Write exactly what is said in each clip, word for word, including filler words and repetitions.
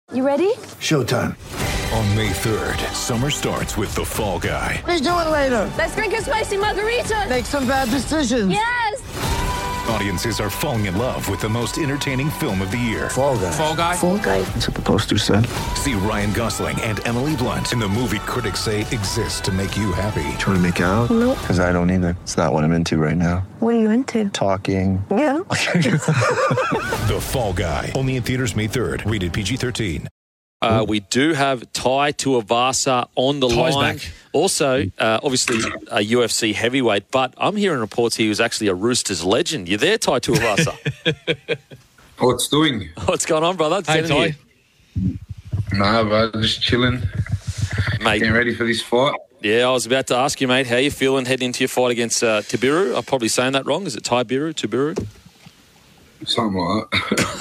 You ready? Showtime. On May third, summer starts with The Fall Guy. Let's do it later. Let's drink a spicy margarita. Make some bad decisions. Yes. Audiences are falling in love with the most entertaining film of the year. Fall Guy. Fall Guy. Fall Guy. That's what the poster said. See Ryan Gosling and Emily Blunt in the movie critics say exists to make you happy. Trying to make it out? Nope. Because I don't either. It's not what I'm into right now. What are you into? Talking. Yeah. The Fall Guy. Only in theaters May third. Rated P G thirteen. Uh, we do have Tai Tuivasa on the Ty's line. back. Also, uh, obviously, a U F C heavyweight, but I'm hearing reports he was actually a Roosters legend. You there, Tai Tuivasa? What's doing? What's going on, brother? Hey, Dennis Tai. here. Nah, bro, just chilling. Mate, Getting ready for this fight. yeah, I was about to ask you, mate, how you feeling heading into your fight against uh, Tibiru? I'm probably saying that wrong. Is it Tibiru? Tibiru? Something like that.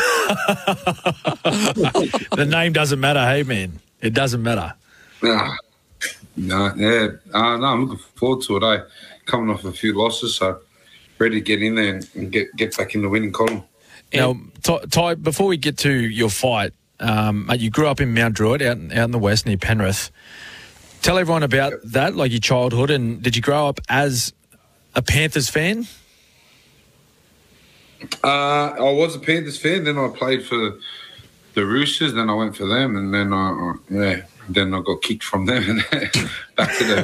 The name doesn't matter, hey, man. It doesn't matter. nah, nah, yeah. Uh, no, I'm looking forward to it, eh? Coming off a few losses, so ready to get in there and, and get, get back in the winning column. Now, Ty, Ty, before we get to your fight, um, mate, you grew up in Mount Druitt, out, out in the west near Penrith. Tell everyone about that, like your childhood, and did you grow up as a Panthers fan? Uh, I was a Panthers fan, then I played for the Roosters, then I went for them, and then I, uh, yeah, then I got kicked from them and back to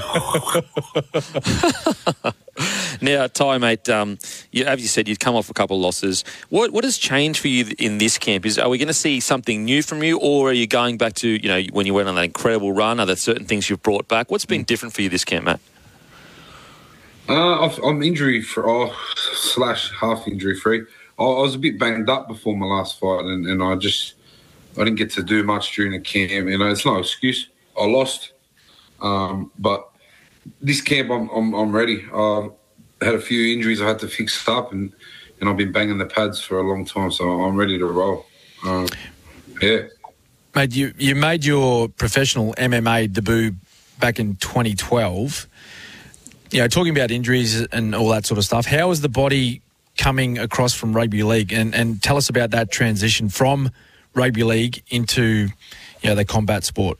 the. Now, Ty, mate, um, you, as you said, you'd come off a couple of losses. What what has changed for you in this camp? Is are we going to see something new from you, or are you going back to, you know, when you went on that incredible run? Are there certain things you've brought back? What's been different for you this camp, Matt? Uh, I've- I'm injury for oh, slash half injury free. I, I was a bit banged up before my last fight, and, and I just I didn't get to do much during the camp. You know, it's no excuse. I lost, um, but this camp I'm I'm, I'm ready. I had a few injuries I had to fix up, and, and I've been banging the pads for a long time, so I'm ready to roll. Um, yeah. Mate, you, you made your professional M M A debut back in twenty twelve. You know, talking about injuries and all that sort of stuff, how is the body coming across from rugby league? And, and tell us about that transition from rugby league into, you know, the combat sport.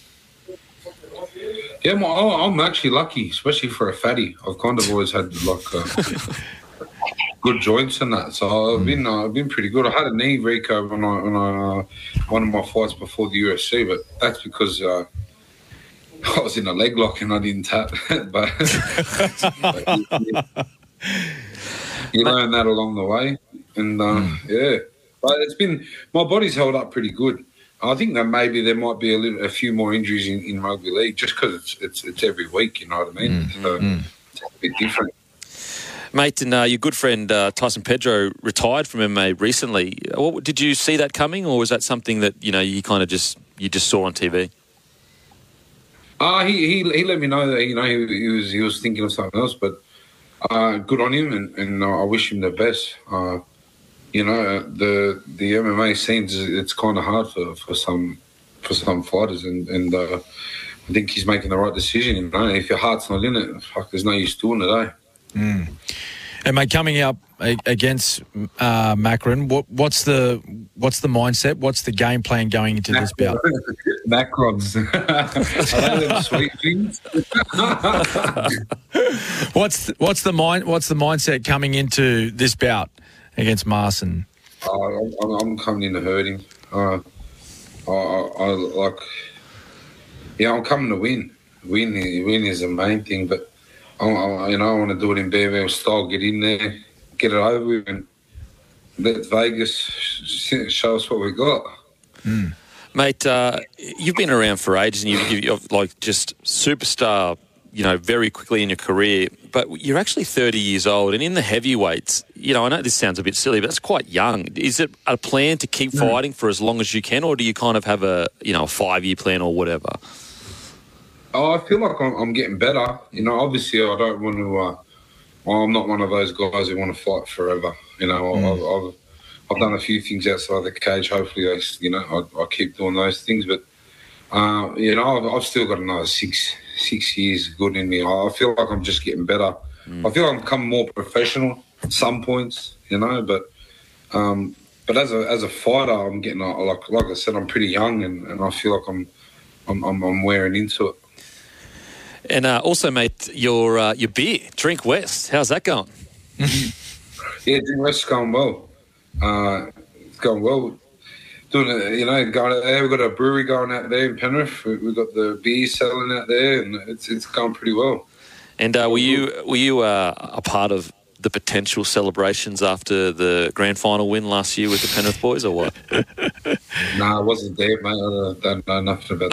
Yeah, well, I'm actually lucky, especially for a fatty. I've kind of always had like uh, good joints and that, so I've been uh, I've been pretty good. I had a knee recurve when I when I uh, one of my fights before the U F C, but that's because uh, I was in a leg lock and I didn't tap. but, but you, you learn that along the way, and uh, mm. yeah, but it's been my body's held up pretty good. I think that maybe there might be a little, a few more injuries in, in rugby league just because it's, it's it's every week, you know what I mean? Mm, so mm. it's a bit different. Mate, and uh, your good friend uh, Tyson Pedro retired from M M A recently. What, did you see that coming, or was that something that, you know, you kind of just you just saw on T V? Uh, he, he he let me know that, you know, he, he was he was thinking of something else, but uh, good on him, and, and uh, I wish him the best. Uh, you know, the the M M A scenes, it's kind of hard for, for some for some fighters, and, and uh, I think he's making the right decision. You know, if your heart's not in it, fuck, there's no use doing it, eh? Mm. And mate, coming up against uh, Macron, what, what's the what's the mindset? What's the game plan going into this bout? Macrons, are they them sweet things? what's the, what's the mind what's the mindset coming into this bout against Marson? Uh, I'm, I'm coming in to hurt him. Uh, I, I, I like, yeah, I'm coming to win. Win, win is the main thing, but. I, you know, I want to do it in Bear Bear style. Get in there, get it over with, and let Vegas show us what we got. Mm. Mate, uh, you've been around for ages, and you've, you've like just superstar, you know, very quickly in your career. But you're actually thirty years old, and in the heavyweights, you know, I know this sounds a bit silly, but that's quite young. Is it a plan to keep mm. fighting for as long as you can, or do you kind of have a, you know, a five-year plan or whatever? Oh, I feel like I'm, I'm getting better. You know, obviously I don't want to. Uh, well, I'm not one of those guys who want to fight forever. You know, mm. I've, I've I've done a few things outside the cage. Hopefully, I, you know, I, I keep doing those things. But uh, you know, I've, I've still got another six six years good in me. I feel like I'm just getting better. Mm. I feel like I'm becoming more professional at some points. You know, but um, but as a as a fighter, I'm getting uh, like like I said, I'm pretty young, and, and I feel like I'm I'm I'm, I'm wearing into it. And uh, also, mate, your uh, your beer, Drink West. How's that going? Yeah, Drink West's going well. Uh, it's going well. Doing it, you know, going out there. We've got a brewery going out there in Penrith. We- We've got the beer selling out there, and it's it's going pretty well. And uh, were you were you uh, a part of the potential celebrations after the grand final win last year with the Penrith boys, or what? Nah, I wasn't there, mate. I don't know nothing about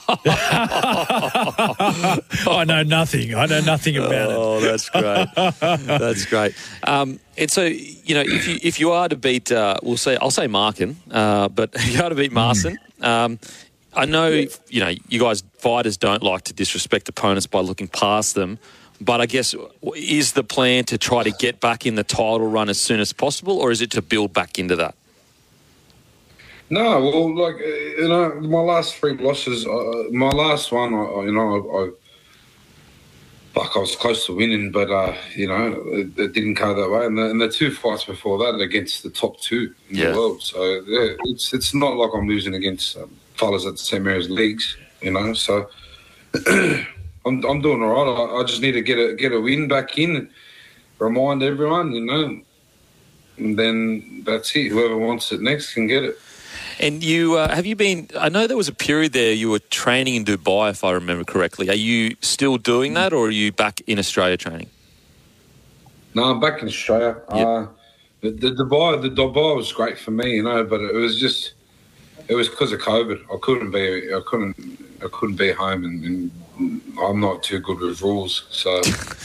that. I know nothing. I know nothing about it. Oh, that's great. That's great. Um, and so, you know, if you if you are to beat, uh, we'll say, I'll say Markin, uh, but if you are to beat Marson, um, I know, you know, you guys fighters don't like to disrespect opponents by looking past them. But I guess, is the plan to try to get back in the title run as soon as possible, or is it to build back into that? No, well, like, uh, you know, my last three losses, uh, my last one, I, I- you know, I, I, fuck, I was close to winning, but, uh, you know, it, it didn't go that way. And the, and the two fights before that against the top two in Yeah. the world. So, yeah, it's it's not like I'm losing against um, fellas at the same areas leagues, you know, so... I'm I'm doing all right. I, I just need to get a get a win back in, remind everyone, you know, and then that's it. Whoever wants it next can get it. And you, uh, have you been, I know there was a period there you were training in Dubai, if I remember correctly. Are you still doing that, or are you back in Australia training? No, I'm back in Australia. Yep. Uh, the, the Dubai, the Dubai was great for me, you know, but it was just, it was because of COVID. I couldn't be, I couldn't, I couldn't be home, and, and I'm not too good with rules, so.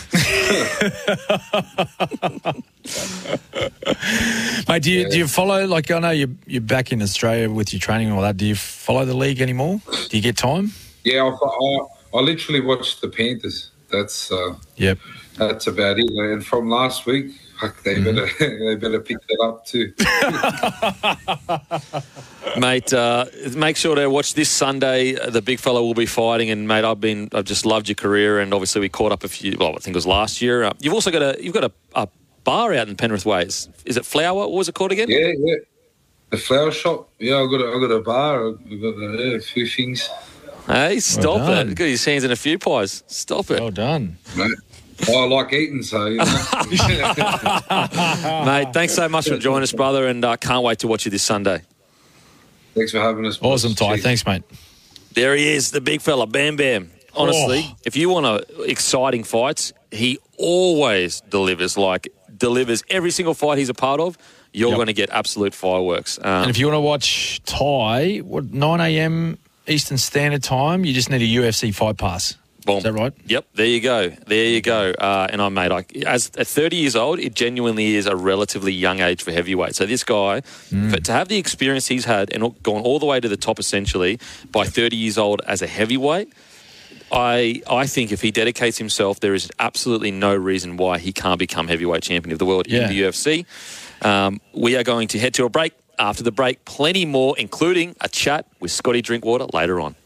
Mate, do you, Yeah. do you follow, like, I know you're, you're back in Australia with your training and all that. Do you follow the league anymore? Do you get time? Yeah, I, I, I literally watched the Panthers. That's uh, Yep. that's about it. And from last week, fuck, they Mm-hmm. better they better pick that up too. Mate, uh, make sure to watch this Sunday. The big fella will be fighting, and mate, I've been, I've just loved your career, and obviously we caught up a few. Well, I think it was last year. Uh, you've also got a, you've got a, a bar out in Penrith Ways. Is it Flower? What was it called again? Yeah, yeah. The flower shop. Yeah, I got a, I got a bar. I got uh, yeah, a few things. Hey, stop Well done. it! Got his hands in a few pies. Stop it, Well done. Mate. I like eating, so you know. mate. Thanks so much for joining us, brother, and uh, can't wait to watch you this Sunday. Thanks for having us. boys. Awesome, Ty. Cheers. Thanks, mate. There he is, the big fella, Bam Bam. Honestly, Oh. if you want a, exciting fights, he always delivers. Like delivers every single fight he's a part of. You're Yep. going to get absolute fireworks. Um, And if you want to watch Ty, what, nine a.m. Eastern Standard Time, you just need a U F C fight pass. boom. Is that right? Yep. There you go. There you go. Uh, and I made like as at thirty years old, it genuinely is a relatively young age for heavyweight. So this guy, for, to have the experience he's had and gone all the way to the top essentially by thirty years old as a heavyweight. I I think if he dedicates himself, there is absolutely no reason why he can't become heavyweight champion of the world Yeah. in the U F C. Um, we are going to head to a break. After the break, plenty more, including a chat with Scotty Drinkwater later on.